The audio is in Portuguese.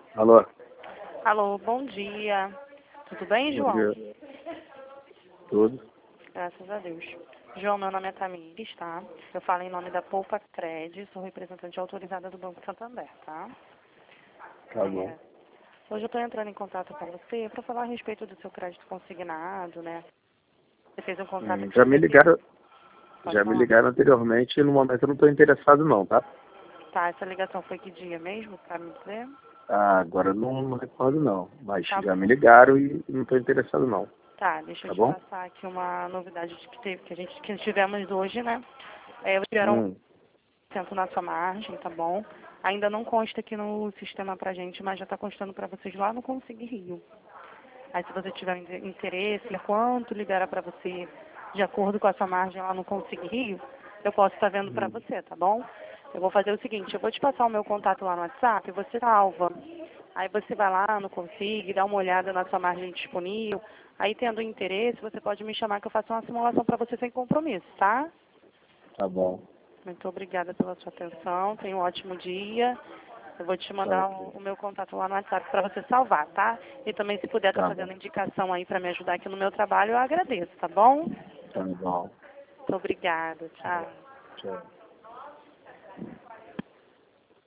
Alô? Alô, bom dia. Tudo bem, Bom João? dia. Tudo? Graças a Deus. João, meu nome é Tamires, tá? Eu falo em nome da Poupa Cred, sou representante autorizada do Banco Santander, tá? Tá bom. Hoje eu estou entrando em contato com você para falar a respeito do seu crédito consignado, né? Você fez um contrato que Já me foi ligaram, Pode já me falar? ligaram anteriormente e no momento eu não estou interessado não, tá? Tá, essa ligação foi que dia mesmo, para me dizer? Ah, agora eu não recordo não, mas Tá já bom. me ligaram e não estou interessado não, Tá, deixa eu tá te bom? passar aqui uma novidade que tivemos hoje, né? Tiveram cento na sua margem, tá bom? Ainda não consta aqui no sistema pra gente, mas já está constando para vocês lá no Consigue Rio. Aí se você tiver interesse, quanto libera para você de acordo com a sua margem lá no Consigue Rio, eu posso estar vendo para você, tá bom? Eu vou fazer o seguinte, eu vou te passar o meu contato lá no WhatsApp, você salva. Aí você vai lá no Consigue, dá uma olhada na sua margem disponível. Aí tendo interesse, você pode me chamar que eu faço uma simulação para você sem compromisso, tá? Tá bom. Muito obrigada pela sua atenção. Tenha um ótimo dia. Eu vou te Tá mandar ok. o meu contato lá no WhatsApp para você salvar, tá? E também se puder estar Tá bom. fazendo indicação aí para me ajudar aqui no meu trabalho, eu agradeço, tá bom? Tá bom. Muito obrigada. Tchau. Tchau.